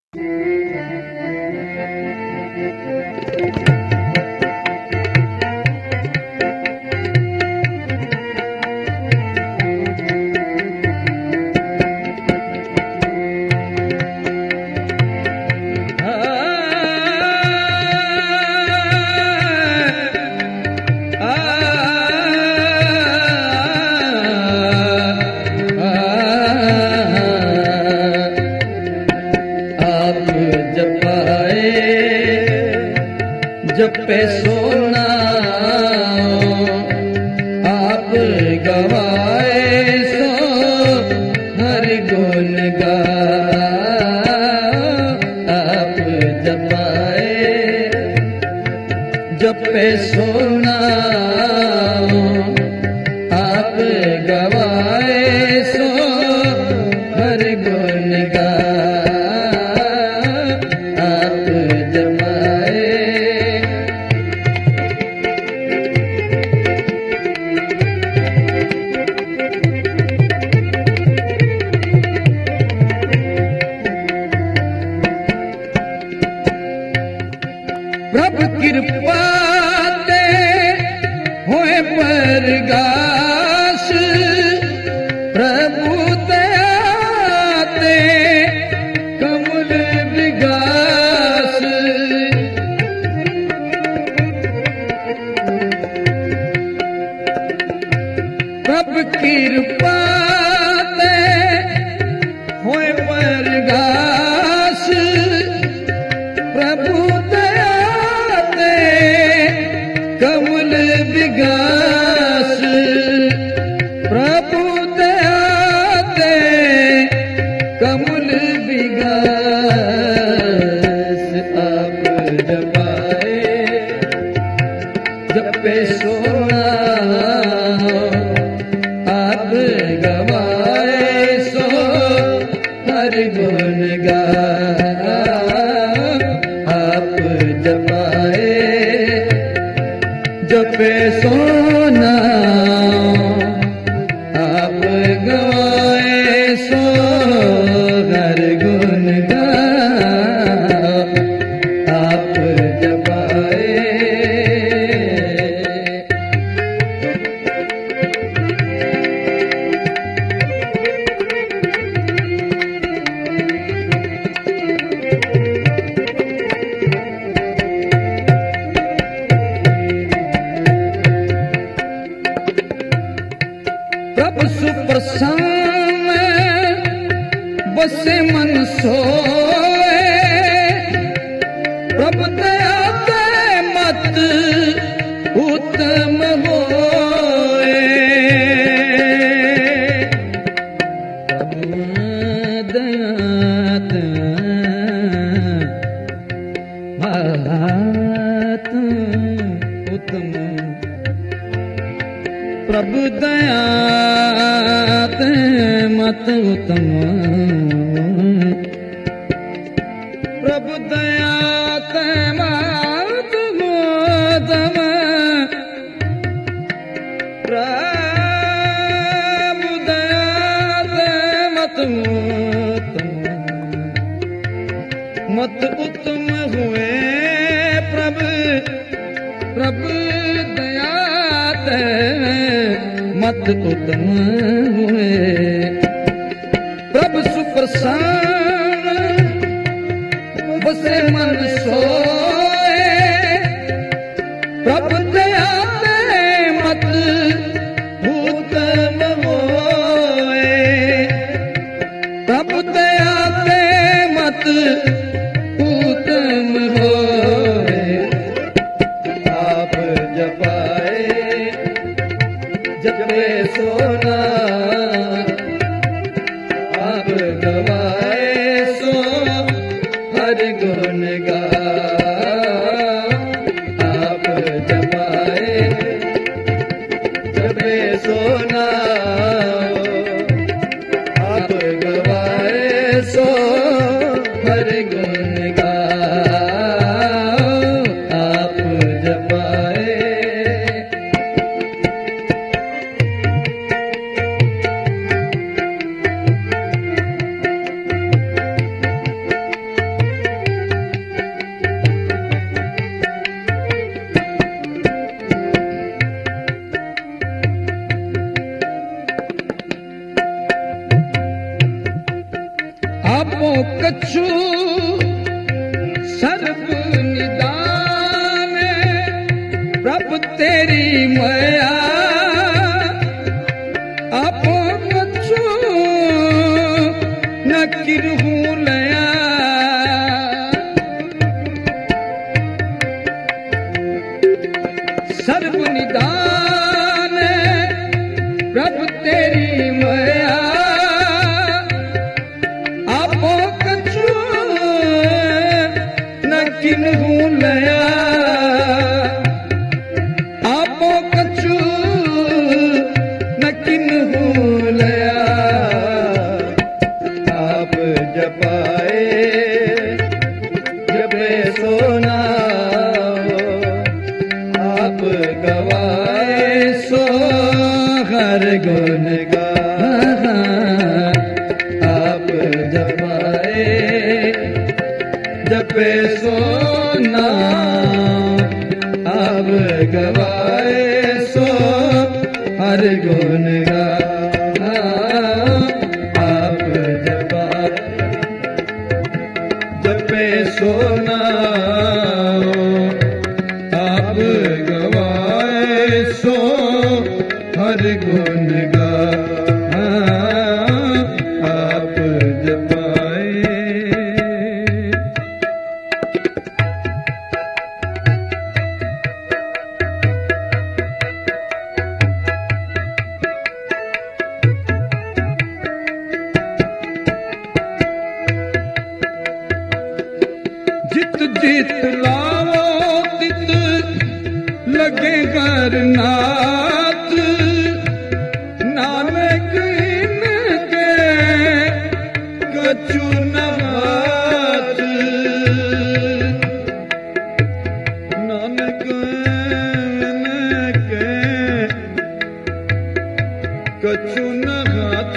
जपे सोना आप गवाए सो हर गुण गा आप जपाए जपे सोना आप गवाए सो हर गुण गा प्रभु कृपा ते होए परगास प्रभु दया ते कमल विगास प्रभु कृपा ते होए परगास प्रभु कमल विगास प्रभु दया ते कमल विगास आप जपाए जपे सोना आप गवाए सो हर गुण गा आप जपाए जपे सोना आप गवाए सो हर गुण गा आप जपाए प्रभु सुप्रसन्न बसे मन सोए प्रभु दया ते मत उत्तम होए प्रभु दया ते मत उत्तम प्रभु दया ते मत उत्तम प्रभु दया ते मत उत्तम प्रभु दया ते मत उत्तम हुए प्रभु प्रभु दया ते मत उत्तम हुए प्रभु सुप्रसन्न बसे मन सोए प्रभु दया ते मत उत्तम होए प्रभु दया ते मत उत्तम होए आप जपाए जपे सोना आप गवाए सो हर गुण गा आप जपाए जपे सोना आप गवाए सो हर गुण गा आप जपाए कछु सर्व निदान प्रभु तेरी माया आपो कछु न किरहू लया सर्व निदान प्रभु तेरी माया आपो कछु न किन्हू लया आपो कछु न किन्हू लया आप जपाए जपे सोना आप गवाए सो हर गुण गा आप जपाए जपे सोना आप गवाए सो हर गुण गा आप जपाए जपे सोना आप गवाए सो हर गुण गा आप जपाए जित जित लावो तित लगे करनाथ नानक इनके कछु न हाथ नानक इनके कछु न हाथ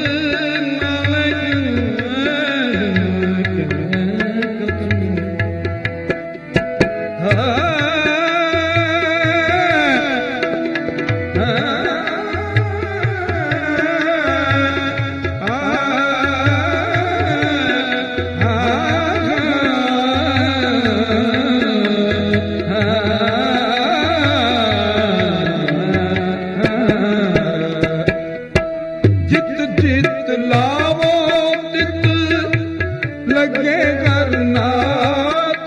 जित जित लावो तित लगे करनाथ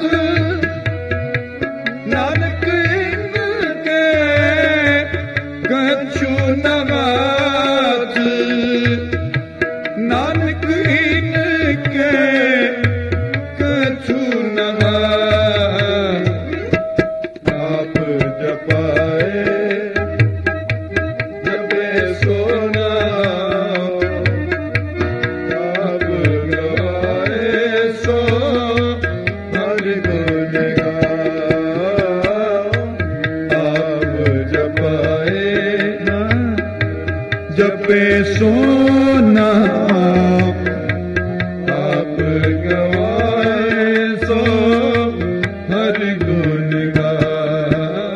नानक इनके कछु न हाथ नानक इनके कछु न हाथ आप जपाए जपे सोना आप गवाए सो हर गुण गा आप जपाए जपे सोना